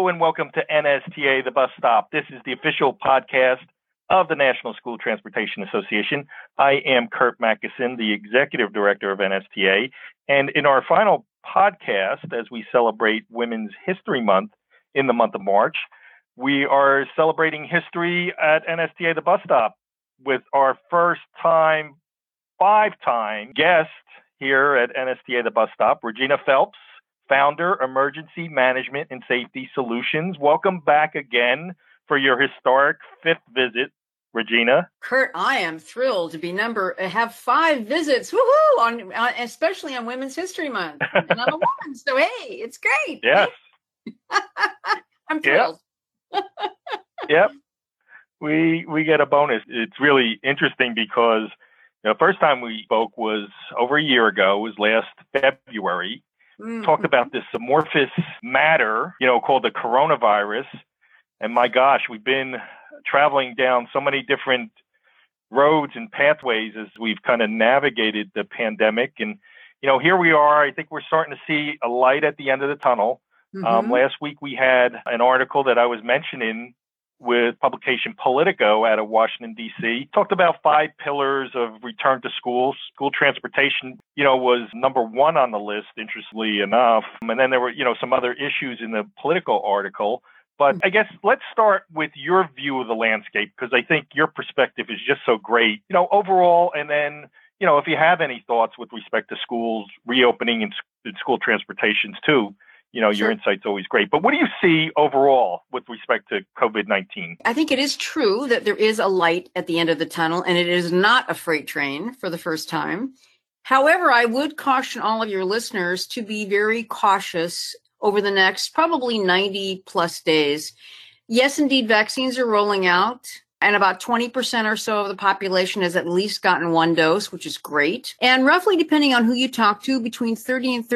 Hello and welcome to NSTA, The Bus Stop. This is the official podcast of the National School Transportation Association. I am Kurt Mackeson, the Executive Director of NSTA. And in our final podcast, as we celebrate Women's History Month in the month of March, we are celebrating history at NSTA, The Bus Stop with our first-time, five-time guest here at NSTA, The Bus Stop, Regina Phelps, founder, Emergency Management and Safety Solutions. Welcome back again for your historic fifth visit, Regina. Kurt, I am thrilled to have 5 visits, woohoo, especially on Women's History Month. And I'm a woman, so hey, it's great. Yes. I'm thrilled. Yep. We get a bonus. It's really interesting because the first time we spoke was over a year ago. It was last February. Talked about this amorphous matter, called the coronavirus. And my gosh, we've been traveling down so many different roads and pathways as we've kind of navigated the pandemic. And, here we are. I think we're starting to see a light at the end of the tunnel. Last week, we had an article that I was mentioning with publication Politico out of Washington, D.C. Talked about 5 pillars of return to school. School transportation, was number 1 on the list, interestingly enough. And then there were, some other issues in the Politico article. But I guess let's start with your view of the landscape, because I think your perspective is just so great, overall. And then, if you have any thoughts with respect to schools reopening and school transportations too, your insight's always great. But what do you see overall with respect to COVID-19? I think it is true that there is a light at the end of the tunnel, and it is not a freight train for the first time. However, I would caution all of your listeners to be very cautious over the next probably 90 plus days. Yes, indeed, vaccines are rolling out. And about 20% or so of the population has at least gotten 1 dose, which is great. And roughly, depending on who you talk to, between 30 and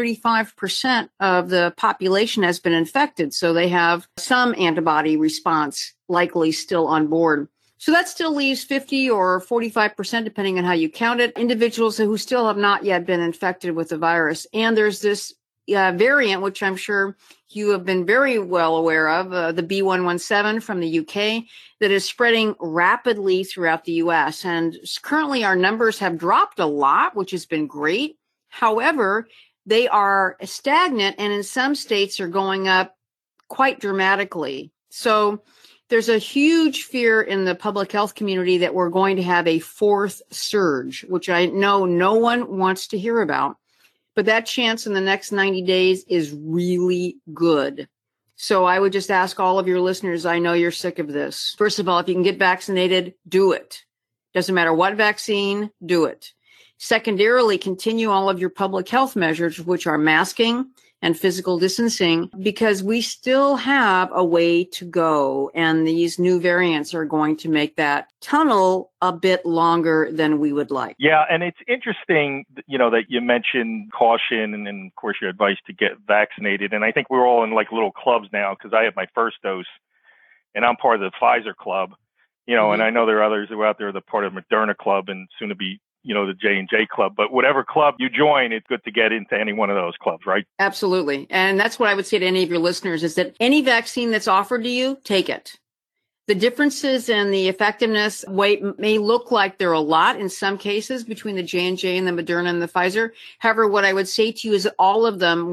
35% of the population has been infected. So they have some antibody response likely still on board. So that still leaves 50 or 45%, depending on how you count it, individuals who still have not yet been infected with the virus. And there's this variant, which I'm sure you have been very well aware of, the B.1.1.7 from the UK, that is spreading rapidly throughout the US. And currently our numbers have dropped a lot, which has been great. However, they are stagnant and in some states are going up quite dramatically. So there's a huge fear in the public health community that we're going to have a 4th surge, which I know no one wants to hear about. But that chance in the next 90 days is really good. So I would just ask all of your listeners, I know you're sick of this. First of all, if you can get vaccinated, do it. Doesn't matter what vaccine, do it. Secondarily, continue all of your public health measures, which are masking and physical distancing, because we still have a way to go. And these new variants are going to make that tunnel a bit longer than we would like. Yeah. And it's interesting, that you mentioned caution and of course, your advice to get vaccinated. And I think we're all in like little clubs now because I have my first dose and I'm part of the Pfizer club, and I know there are others who are out there that are part of Moderna club and soon to be the J&J club, but whatever club you join, it's good to get into any one of those clubs, right? Absolutely. And that's what I would say to any of your listeners is that any vaccine that's offered to you, take it. The differences in the effectiveness may look like there are a lot in some cases between the J&J and the Moderna and the Pfizer. However, what I would say to you is that all of them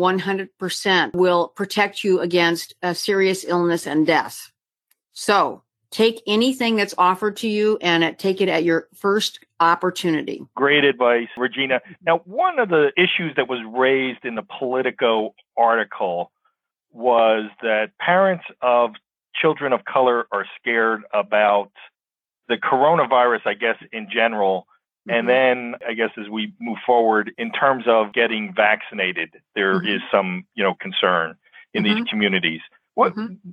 100% will protect you against a serious illness and death. So take anything that's offered to you and take it at your first opportunity. Great advice, Regina. Now, one of the issues that was raised in the Politico article was that parents of children of color are scared about the coronavirus, I guess, in general. And then I guess as we move forward in terms of getting vaccinated, there is some, concern in these communities. What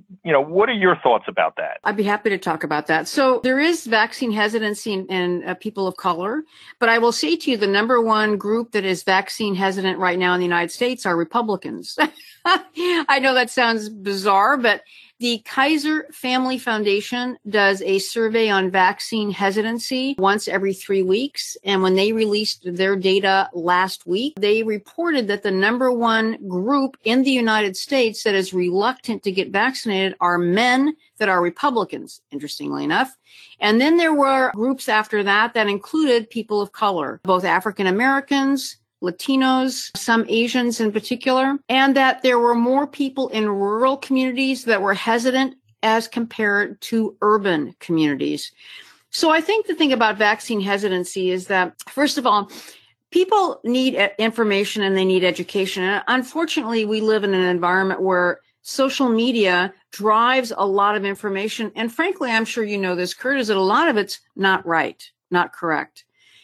are your thoughts about that? I'd be happy to talk about that. So there is vaccine hesitancy in people of color, but I will say to you, the number one group that is vaccine hesitant right now in the United States are Republicans. I know that sounds bizarre, but The Kaiser Family Foundation does a survey on vaccine hesitancy once every 3 weeks. And when they released their data last week, they reported that the number one group in the United States that is reluctant to get vaccinated are men that are Republicans, interestingly enough. And then there were groups after that that included people of color, both African Americans, Latinos, some Asians in particular, and that there were more people in rural communities that were hesitant as compared to urban communities. So I think the thing about vaccine hesitancy is that, first of all, people need information and they need education. And unfortunately, we live in an environment where social media drives a lot of information. And frankly, I'm sure you know this, Kurt, is that a lot of it's not right, not correct.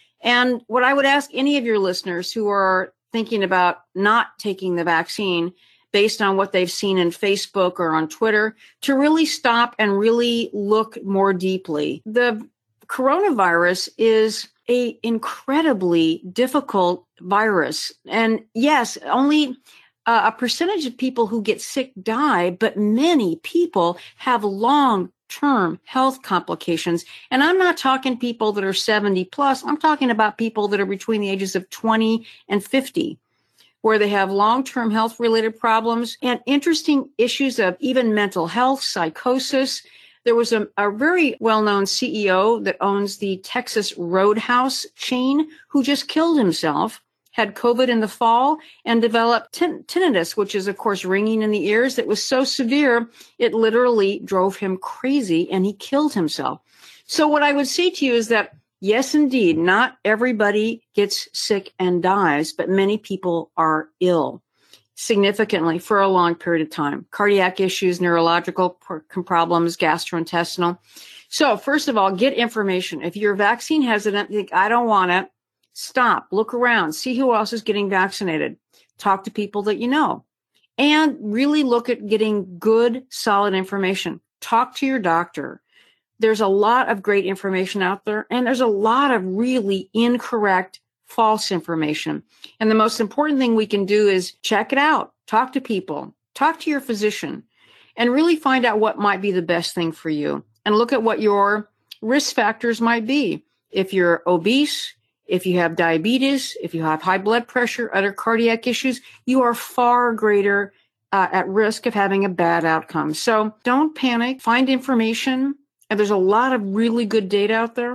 And what I would ask any of your listeners who are thinking about not taking the vaccine based on what they've seen in Facebook or on Twitter, to really stop and really look more deeply. The coronavirus is an incredibly difficult virus. And yes, only a percentage of people who get sick die, but many people have long-term health complications. And I'm not talking people that are 70 plus. I'm talking about people that are between the ages of 20 and 50, where they have long-term health-related problems and interesting issues of even mental health, psychosis. There was a very well-known CEO that owns the Texas Roadhouse chain who just killed himself, had COVID in the fall, and developed tinnitus, which is, of course, ringing in the ears that was so severe, it literally drove him crazy, and he killed himself. So what I would say to you is that, yes, indeed, not everybody gets sick and dies, but many people are ill significantly for a long period of time. Cardiac issues, neurological problems, gastrointestinal. So first of all, get information. If you're vaccine hesitant, think, I don't want it. Stop, look around, see who else is getting vaccinated, talk to people that you know, and really look at getting good, solid information. Talk to your doctor. There's a lot of great information out there, and there's a lot of really incorrect, false information. And the most important thing we can do is check it out, talk to people, talk to your physician, and really find out what might be the best thing for you. And look at what your risk factors might be. If you're obese, if you have diabetes, if you have high blood pressure, other cardiac issues, you are far greater at risk of having a bad outcome. So don't panic, find information. And there's a lot of really good data out there,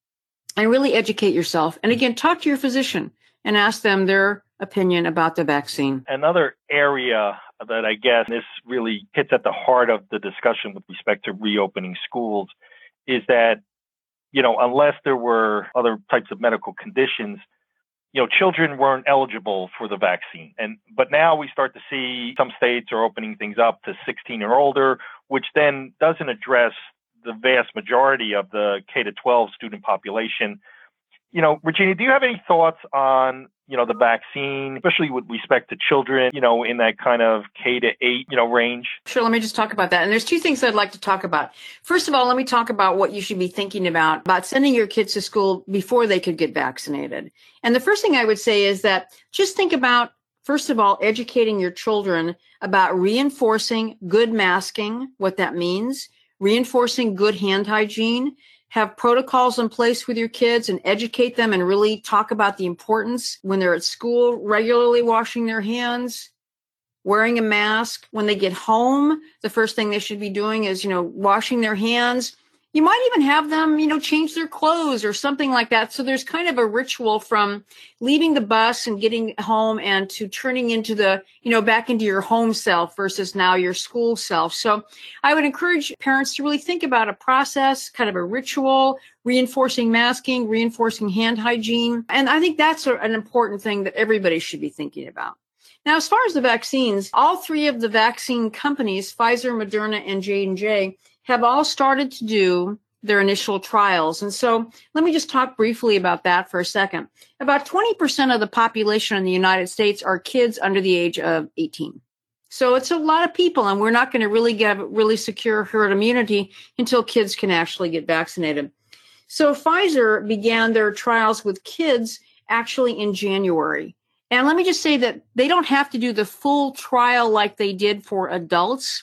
and really educate yourself. And again, talk to your physician and ask them their opinion about the vaccine. Another area that I guess this really hits at the heart of the discussion with respect to reopening schools is that, you know, unless there were other types of medical conditions, you know, children weren't eligible for the vaccine. But now we start to see some states are opening things up to 16 or older, which then doesn't address the vast majority of the K-12 student population. You know, Regina, do you have any thoughts on, you know, the vaccine, especially with respect to children, you know, in that kind of K-8, you know, range? Sure. Let me just talk about that. And there's two things I'd like to talk about. First of all, let me talk about what you should be thinking about sending your kids to school before they could get vaccinated. And the first thing I would say is that just think about, first of all, educating your children about reinforcing good masking, what that means, reinforcing good hand hygiene, have protocols in place with your kids and educate them and really talk about the importance when they're at school, regularly washing their hands, wearing a mask. When they get home, the first thing they should be doing is, you know, washing their hands. You might even have them, you know, change their clothes or something like that. So there's kind of a ritual from leaving the bus and getting home and to turning into the, you know, back into your home self versus now your school self. So I would encourage parents to really think about a process, kind of a ritual, reinforcing masking, reinforcing hand hygiene. And I think that's an important thing that everybody should be thinking about. Now, as far as the vaccines, all three of the vaccine companies, Pfizer, Moderna, and J&J, have all started to do their initial trials. And so let me just talk briefly about that for a second. About 20% of the population in the United States are kids under the age of 18. So it's a lot of people, and we're not going to really get really secure herd immunity until kids can actually get vaccinated. So Pfizer began their trials with kids actually in January. And let me just say that they don't have to do the full trial like they did for adults.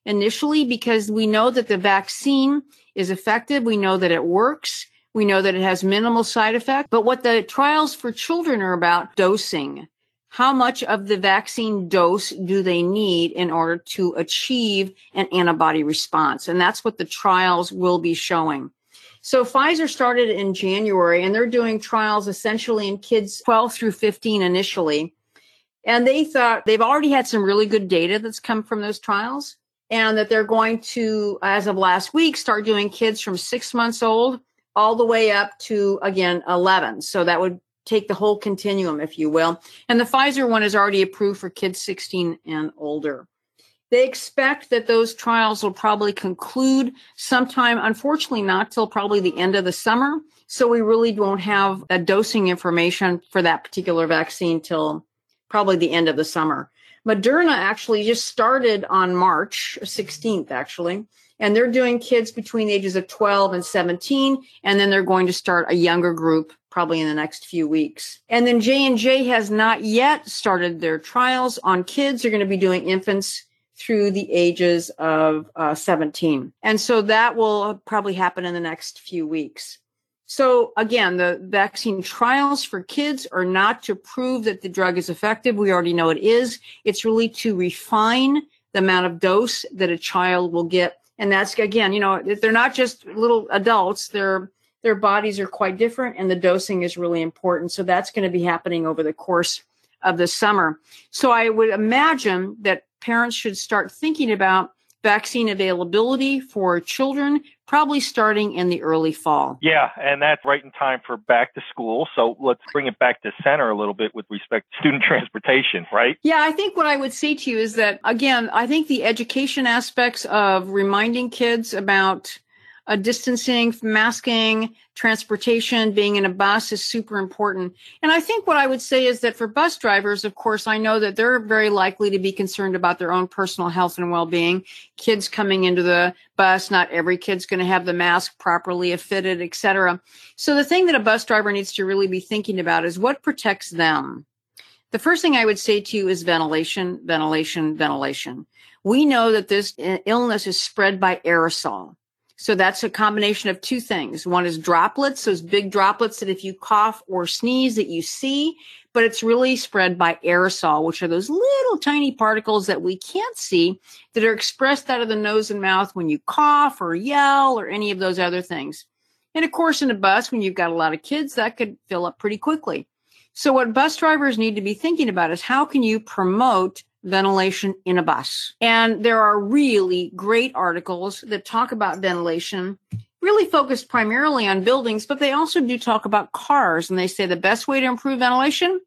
initially because we know that the vaccine is effective. We know that it works. We know that it has minimal side effects. But what the trials for children are about, dosing. How much of the vaccine dose do they need in order to achieve an antibody response? And that's what the trials will be showing. So Pfizer started in January, and they're doing trials essentially in kids 12 through 15 initially. And they thought they've already had some really good data that's come from those trials, and that they're going to, as of last week, start doing kids from 6 months old all the way up to, again, 11. So that would take the whole continuum, if you will. And the Pfizer one is already approved for kids 16 and older. They expect that those trials will probably conclude sometime, unfortunately not till probably the end of the summer. So we really won't have a dosing information for that particular vaccine till probably the end of the summer. Moderna actually just started on March 16th, actually. And they're doing kids between the ages of 12 and 17. And then they're going to start a younger group probably in the next few weeks. And then J&J has not yet started their trials on kids. They're going to be doing infants through the ages of 17. And so that will probably happen in the next few weeks. So again, the vaccine trials for kids are not to prove that the drug is effective. We already know it is. It's really to refine the amount of dose that a child will get. And that's, again, they're not just little adults. Their bodies are quite different, and the dosing is really important. So that's going to be happening over the course of the summer. So I would imagine that parents should start thinking about vaccine availability for children, probably starting in the early fall. Yeah, and that's right in time for back to school. So let's bring it back to center a little bit with respect to student transportation, right? Yeah, I think what I would say to you is that, again, I think the education aspects of reminding kids about distancing, masking, transportation, being in a bus is super important. And I think what I would say is that for bus drivers, of course, I know that they're very likely to be concerned about their own personal health and well-being. Kids coming into the bus, not every kid's going to have the mask properly fitted, et cetera. So the thing that a bus driver needs to really be thinking about is what protects them. The first thing I would say to you is ventilation, ventilation, ventilation. We know that this illness is spread by aerosol. So that's a combination of two things. One is droplets, those big droplets that if you cough or sneeze that you see, but it's really spread by aerosol, which are those little tiny particles that we can't see that are expressed out of the nose and mouth when you cough or yell or any of those other things. And of course, in a bus, when you've got a lot of kids, that could fill up pretty quickly. So what bus drivers need to be thinking about is how can you promote ventilation in a bus? And there are really great articles that talk about ventilation, really focused primarily on buildings, but they also do talk about cars. And they say the best way to improve ventilation,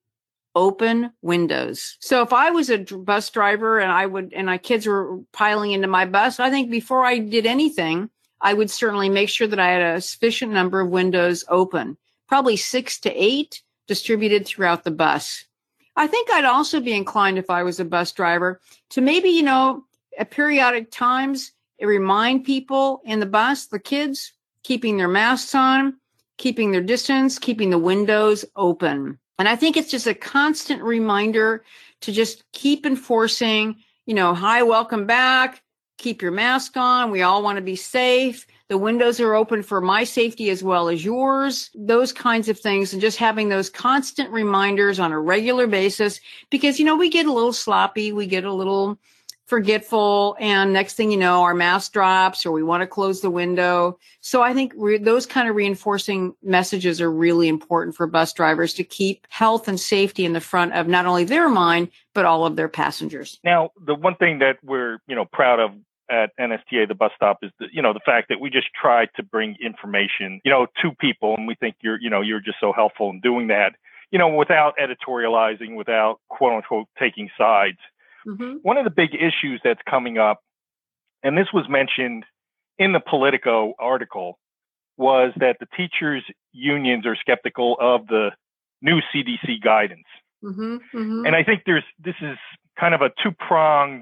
open windows. So if I was a bus driver and my kids were piling into my bus, I think before I did anything, I would certainly make sure that I had a sufficient number of windows open, probably 6 to 8 distributed throughout the bus. I think I'd also be inclined, if I was a bus driver, to maybe, at periodic times, remind people in the bus, the kids, keeping their masks on, keeping their distance, keeping the windows open. And I think it's just a constant reminder to just keep enforcing, hi, welcome back, keep your mask on. We all want to be safe. The windows are open for my safety as well as yours, those kinds of things. And just having those constant reminders on a regular basis, because, we get a little sloppy. We get a little forgetful. And next thing you know, our mask drops or we want to close the window. So I think those kind of reinforcing messages are really important for bus drivers to keep health and safety in the front of not only their mind, but all of their passengers. Now, the one thing that we're, proud of at NSTA, the bus stop, is the fact that we just try to bring information, to people. And we think you're just so helpful in doing that, without editorializing, without quote unquote taking sides. Mm-hmm. One of the big issues that's coming up, and this was mentioned in the Politico article, was that the teachers' unions are skeptical of the new CDC guidance. Mm-hmm. Mm-hmm. And I think this is kind of a two-pronged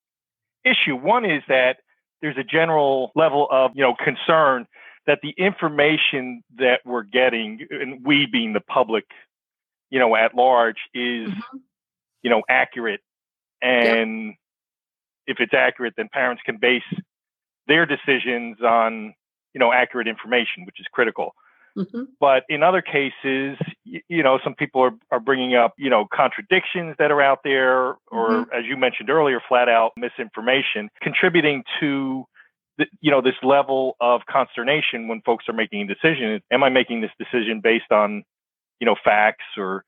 issue. One is that there's a general level of, concern that the information that we're getting, and we being the public, at large, is, accurate and if it's accurate, then parents can base their decisions on, accurate information, which is critical. Mm-hmm. But in other cases, some people are bringing up, contradictions that are out there, or as you mentioned earlier, flat out misinformation, contributing to this level of consternation when folks are making a decision. Am I making this decision based on, facts, or,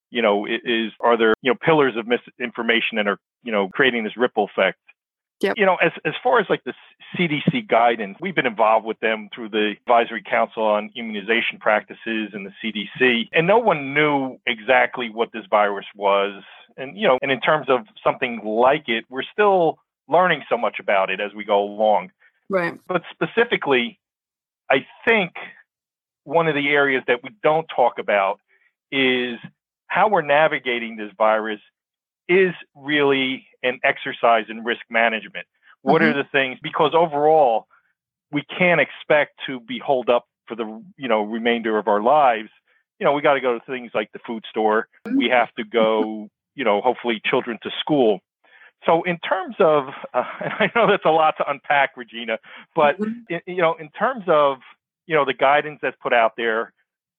are there, pillars of misinformation that are, creating this ripple effect? Yep. As far as like the CDC guidance, we've been involved with them through the Advisory Council on Immunization Practices and the CDC, and no one knew exactly what this virus was. And, and in terms of something like it, we're still learning so much about it as we go along. Right. But specifically, I think one of the areas that we don't talk about is how we're navigating this virus is really an exercise in risk management. What are the things? Because overall, we can't expect to be holed up for the remainder of our lives. We got to go to things like the food store. We have to go, hopefully children to school. So in terms of, I know that's a lot to unpack, Regina, but in terms of the guidance that's put out there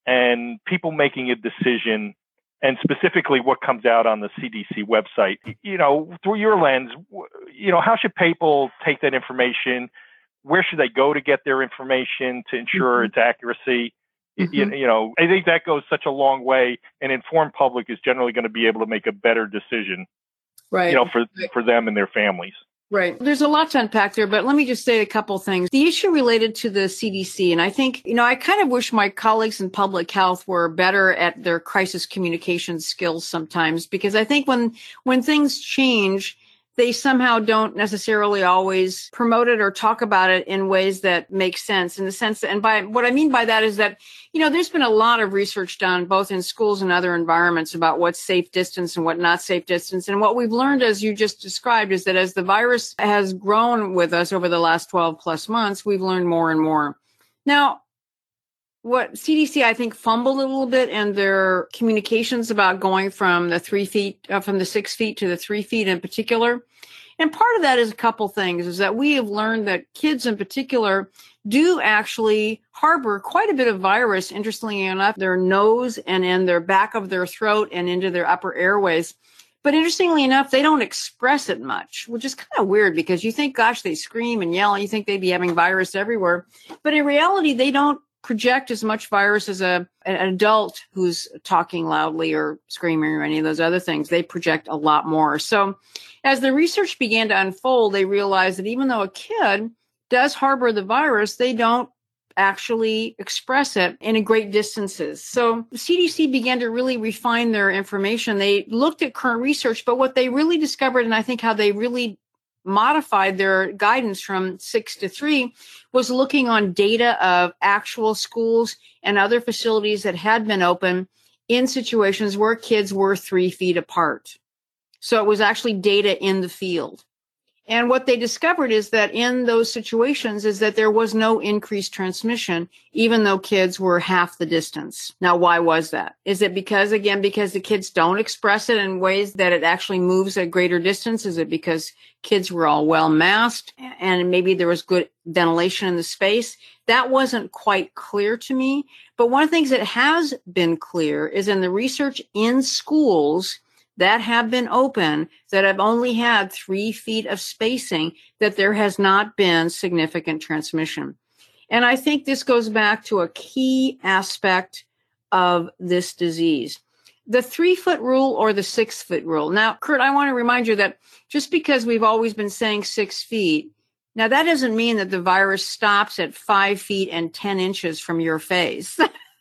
and people making a decision, and specifically what comes out on the CDC website, through your lens, how should people take that information? Where should they go to get their information to ensure its accuracy? I think that goes such a long way. An informed public is generally going to be able to make a better decision, right? For them and their families. Right. There's a lot to unpack there, but let me just say a couple things. The issue related to the CDC, and I think, I kind of wish my colleagues in public health were better at their crisis communication skills sometimes, because I think when things change, they somehow don't necessarily always promote it or talk about it in ways that make sense, in the sense that, and by what I mean by that is that, there's been a lot of research done both in schools and other environments about what's safe distance and what not safe distance. And what we've learned, as you just described, is that as the virus has grown with us over the last 12 plus months, we've learned more and more. Now, what CDC, I think, fumbled a little bit in their communications about going from the 3 feet, from the 6 feet to the 3 feet in particular. And part of that is a couple things, is that we have learned that kids in particular do actually harbor quite a bit of virus, interestingly enough, their nose and in their back of their throat and into their upper airways. But interestingly enough, they don't express it much, which is kind of weird, because you think, gosh, they scream and yell and you think they'd be having virus everywhere. But in reality, they don't project as much virus as an adult who's talking loudly or screaming or any of those other things. They project a lot more. So as the research began to unfold, they realized that even though a kid does harbor the virus, they don't actually express it in great distances. So CDC began to really refine their information. They looked at current research, but what they really discovered, and I think how they really modified their guidance from 6 to 3, was looking on data of actual schools and other facilities that had been open in situations where kids were 3 feet apart. So it was actually data in the field. And what they discovered is that in those situations is that there was no increased transmission, even though kids were half the distance. Now, why was that? Is it because the kids don't express it in ways that it actually moves at greater distance? Is it because kids were all well masked and maybe there was good ventilation in the space? That wasn't quite clear to me. But one of the things that has been clear is in the research in schools that have been open, that have only had 3 feet of spacing, that there has not been significant transmission. And I think this goes back to a key aspect of this disease. The 3-foot rule or the 6-foot rule. Now, Kurt, I want to remind you that just because we've always been saying 6 feet, now that doesn't mean that the virus stops at 5 feet and 10 inches from your face.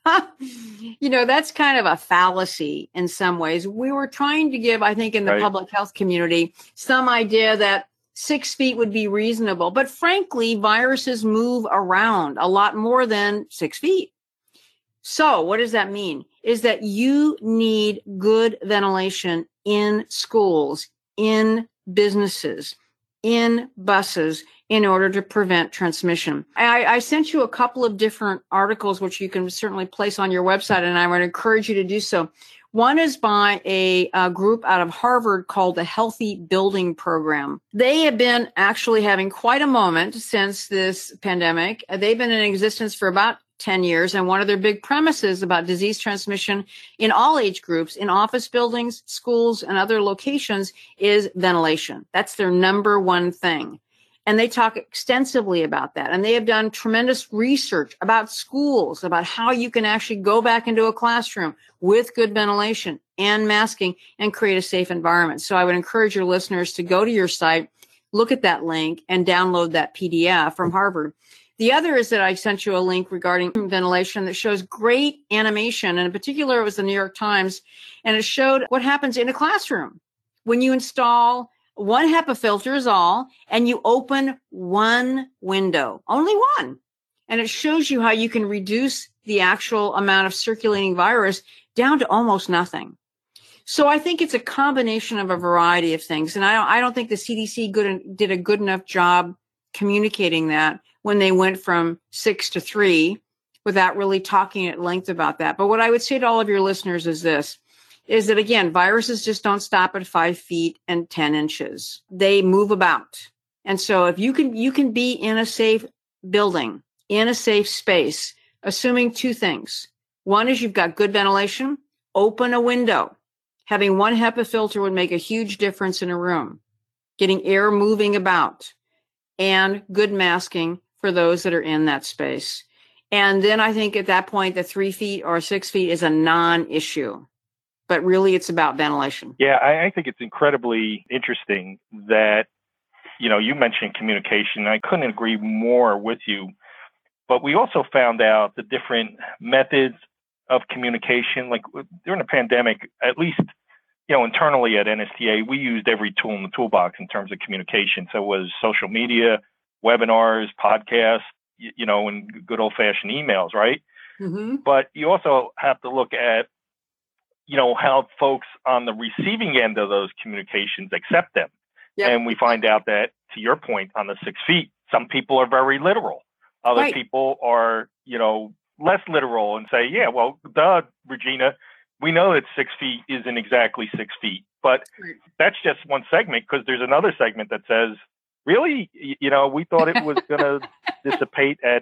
That's kind of a fallacy in some ways. We were trying to give, I think, in the public health community, some idea that 6 feet would be reasonable. But frankly, viruses move around a lot more than 6 feet. So what does that mean? Is that you need good ventilation in schools, in businesses, in buses, in order to prevent transmission. I sent you a couple of different articles, which you can certainly place on your website, and I would encourage you to do so. One is by a group out of Harvard called the Healthy Building Program. They have been actually having quite a moment since this pandemic. They've been in existence for about 10 years. And one of their big premises about disease transmission in all age groups, in office buildings, schools, and other locations is ventilation. That's their number one thing. And they talk extensively about that. And they have done tremendous research about schools, about how you can actually go back into a classroom with good ventilation and masking and create a safe environment. So I would encourage your listeners to go to your site, look at that link, and download that PDF from Harvard. The other is that I sent you a link regarding ventilation that shows great animation. And in particular, it was the New York Times, and it showed what happens in a classroom when you install one HEPA filter is all, and you open one window, only one. And it shows you how you can reduce the actual amount of circulating virus down to almost nothing. So I think it's a combination of a variety of things. And I don't think the CDC did a good enough job communicating that when they went from 6 to 3 without really talking at length about that. But what I would say to all of your listeners is this, is that, again, viruses just don't stop at 5 feet and 10 inches. They move about. And so if you can be in a safe building, in a safe space, assuming two things. One is you've got good ventilation, open a window. Having one HEPA filter would make a huge difference in a room, getting air moving about, and good masking for those that are in that space. And then I think at that point, the 3 feet or 6 feet is a non-issue. But really, it's about ventilation. Yeah, I think it's incredibly interesting that, you mentioned communication. I couldn't agree more with you. But we also found out the different methods of communication. Like during the pandemic, at least, internally at NSTA, we used every tool in the toolbox in terms of communication. So it was social media, webinars, podcasts, and good old-fashioned emails, right? Mm-hmm. But you also have to look at how folks on the receiving end of those communications accept them. Yep. And we find out that, to your point, on the 6 feet, some people are very literal. Other right. people are, less literal and say, yeah, well, duh, Regina, we know that 6 feet isn't exactly 6 feet. But right. that's just one segment, because there's another segment that says, really, we thought it was going to dissipate at,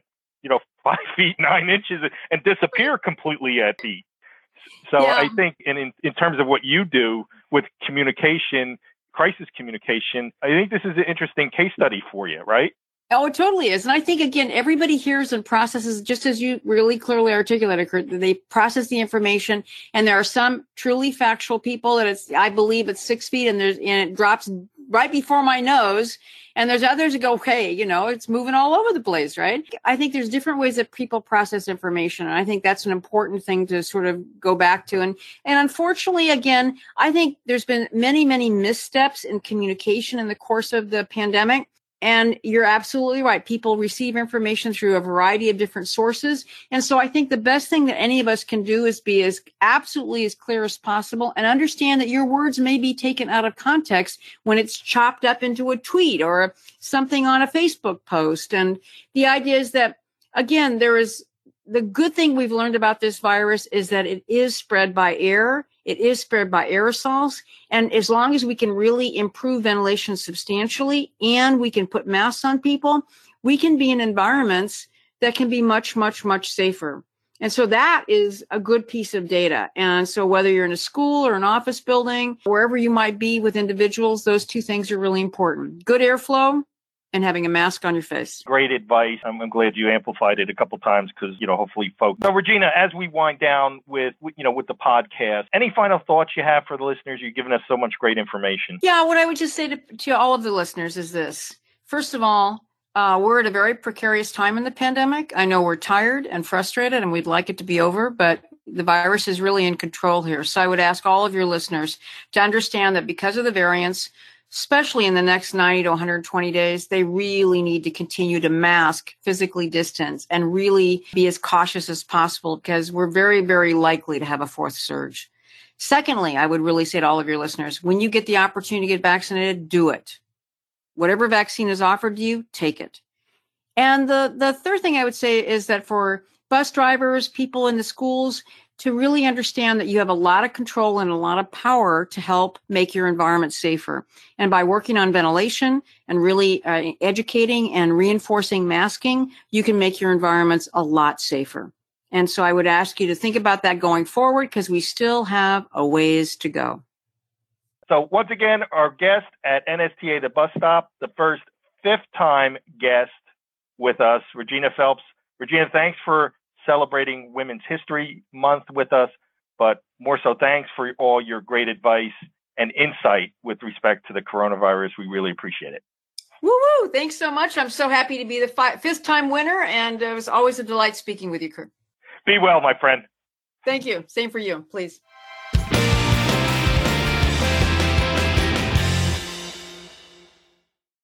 5 feet, 9 inches and disappear completely at feet. So yeah. I think in terms of what you do with communication, crisis communication, I think this is an interesting case study for you, right? Oh, it totally is. And I think, again, everybody hears and processes, just as you really clearly articulated, Kurt, they process the information. And there are some truly factual people that I believe it's 6 feet and it drops right before my nose. And there's others that go, hey, it's moving all over the place, right? I think there's different ways that people process information. And I think that's an important thing to sort of go back to. And unfortunately, again, I think there's been many, many missteps in communication in the course of the pandemic. And you're absolutely right. People receive information through a variety of different sources. And so I think the best thing that any of us can do is be as absolutely as clear as possible and understand that your words may be taken out of context when it's chopped up into a tweet or something on a Facebook post. And the idea is that, again, the good thing we've learned about this virus is that it is spread by air. It is spread by aerosols. And as long as we can really improve ventilation substantially and we can put masks on people, we can be in environments that can be much, much, much safer. And so that is a good piece of data. And so whether you're in a school or an office building, wherever you might be with individuals, those two things are really important. Good airflow and having a mask on your face. Great advice. I'm glad you amplified it a couple times because, hopefully folks. So Regina, as we wind down with the podcast, any final thoughts you have for the listeners? You've given us so much great information. Yeah, what I would just say to all of the listeners is this. First of all, we're at a very precarious time in the pandemic. I know we're tired and frustrated and we'd like it to be over, but the virus is really in control here. So I would ask all of your listeners to understand that because of the variants, especially in the next 90 to 120 days, they really need to continue to mask, physically distance, and really be as cautious as possible because we're very, very likely to have a fourth surge. Secondly, I would really say to all of your listeners, when you get the opportunity to get vaccinated, do it. Whatever vaccine is offered to you, take it. And the third thing I would say is that for bus drivers, people in the schools, to really understand that you have a lot of control and a lot of power to help make your environment safer. And by working on ventilation and really educating and reinforcing masking, you can make your environments a lot safer. And so I would ask you to think about that going forward, because we still have a ways to go. So once again, our guest at NSTA, the bus stop, the first 5th-time guest with us, Regina Phelps. Regina, thanks for celebrating Women's History Month with us, but more so, thanks for all your great advice and insight with respect to the coronavirus. We really appreciate it. Woo-woo! Thanks so much. I'm so happy to be the 5th-time winner, and it was always a delight speaking with you, Kurt. Be well, my friend. Thank you. Same for you, please.